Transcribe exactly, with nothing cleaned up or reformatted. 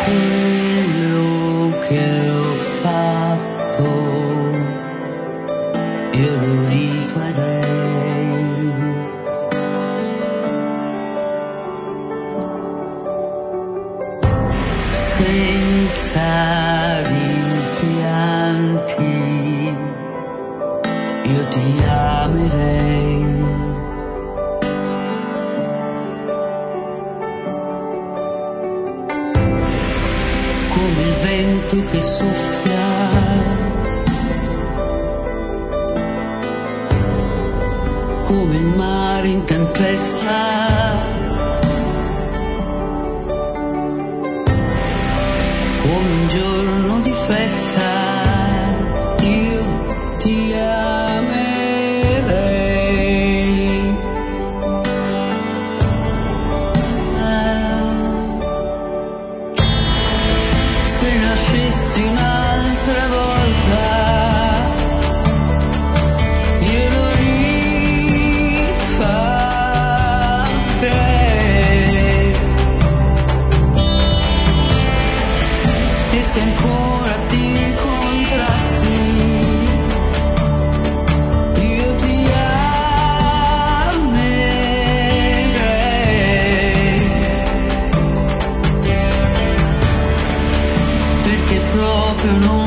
quello che ho fatto, io lo rifarei. Senza rimpianti, io ti amerei. Come il vento che soffia, come il mare in tempesta, come un giorno di festa, io ti amerei. Ah, se nascessi un'altra volta, io lo rifarei. E se ancora ti incontrassi, io ti amerei, perché proprio non